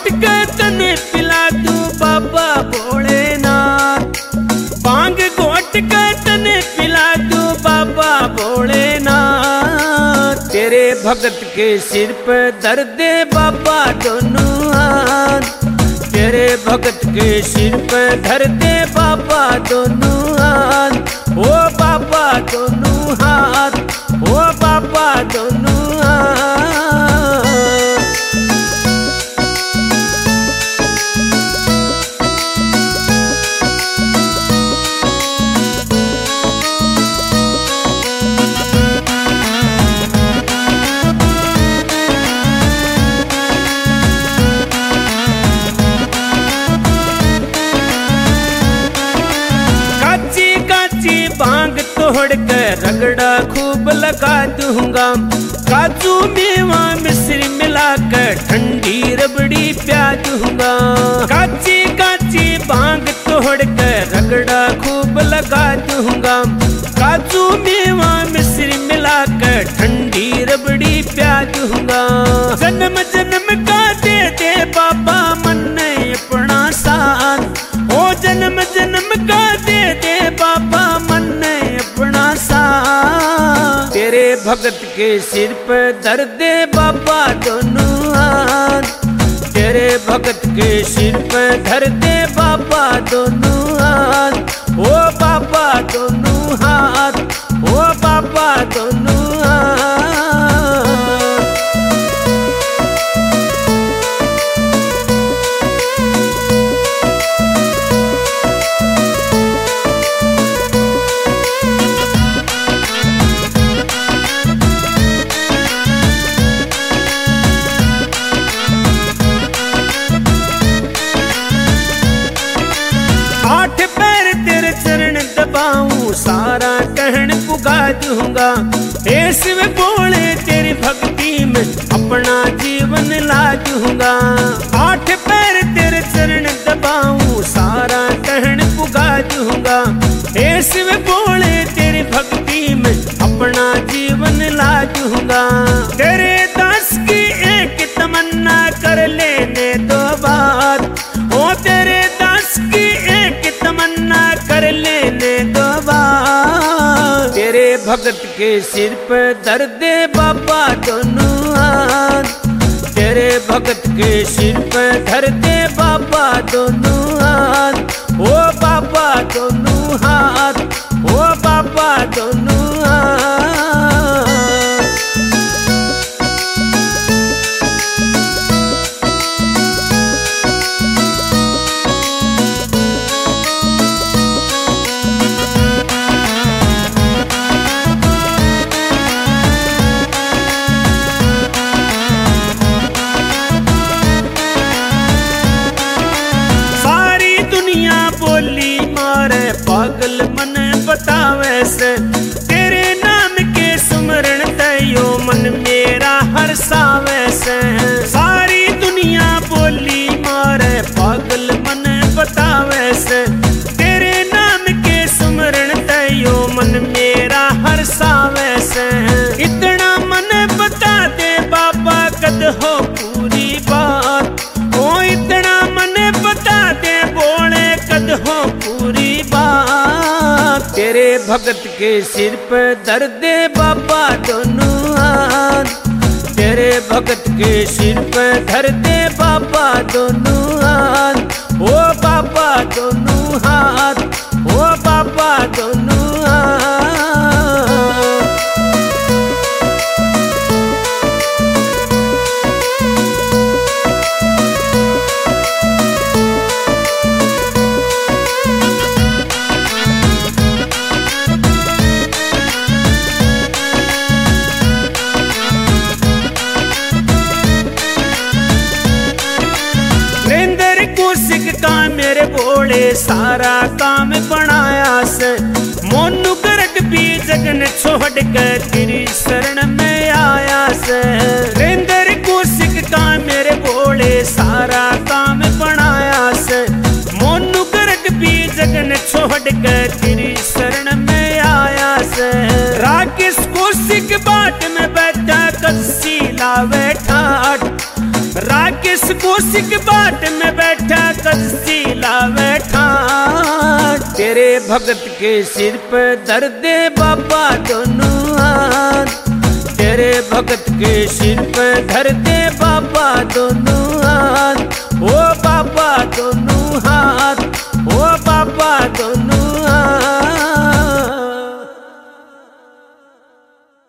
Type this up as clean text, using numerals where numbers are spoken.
के तने पिला दू बाबा भोलेनाथ। भांग घोट के तने पिला दू बाबा भोलेनाथ। तेरे भगत के सिर पे धर दे बाबा दोनों हाथ। तेरे भगत के सिर पे धर दे बाबा दोनों हाथ। ओ बाबा दोनों हाथ, ओ बाबा दोनों हाथ। भांग तोड़ के रगड़ा खूब लगा दूंगा। काजू मेवा मिश्री मिला कर ठंडी रबड़ी प्या दूंगा। काची काची भांग तोड़ के रगड़ा खूब लगा दूंगा। काजू मेवा मिश्री मिला कर ठंडी रबड़ी प्या दूंगा। जन्म जन्म का दे दे बाबा मन ने अपना साथ। ओ जन्म जन्म का दे दे बाबा मन ने अपना साथ। तेरे भगत के सिर पे धर दे बाबा दोनों हाथ। तेरे भगत के सिर पे धर दे बाबा दोनों हाथ। ओ बाबा दोनों हाथ, ओ बाबा दोनों हाथ। सारा कहन पुगा दूंगा। ऐस में बोले तेरी भक्ति में अपना जीवन ला दूंगा। 8 पैर तेरे चरण दबाऊं सारा कहन पुगा दूंगा। ऐस में बोले तेरी भक्ति में अपना जीवन ला दूंगा। तेरे दास की एक तमन्ना कर लेने दो बात। ओ तेरे दास की एक तमन्ना कर लेने दो बात। तेरे भगत के सिर पे धर दे बाबा दोनों हाथ। तेरे भगत के सिर पे धर दे बाबा दोनों हाथ। ओ बाबा दोनों हाथ, ओ बाबा दोनों हाथ। पागल मन बतावे से तेरे नाम के सुमरण तयो मन मेरा हर्षावे से। सारी दुनिया बोली मारे पागल मन बतावे से तेरे नाम के सुमरण तयो मन मेरा हर्षावे से। इतना मन बता दे बाबा कद हो पूरी बात। ओ इतना मन बता दे बोले कद हो पूरी बात। तेरे भगत के सिर पे धर दे बाबा दोनों हाथ। तेरे भगत के सिर पे धर दे बाबा दोनों हाथ। ओ बाबा दोनों हाथ, ओ बाबा दोनों हाथ। मेरे बोले सारा काम बनाया से। मोनू करक भी जगन छोड़ कर तेरी शरण में आया से। रेंदर कौशिक का मेरे बोले सारा काम बनाया से। मोनू करक भी जगन छोड़ कर तेरी शरण में आया से। राकेश कौशिक बाट में बैठा कस्सी लावे ठाट। राकेश कौशिक बाट में बैठा कदसी लावे ठाठ। तेरे भगत के सिर पे धर दे बाबा दोनों हाथ। तेरे भगत के सिर पे धर दे बाबा दोनों हाथ।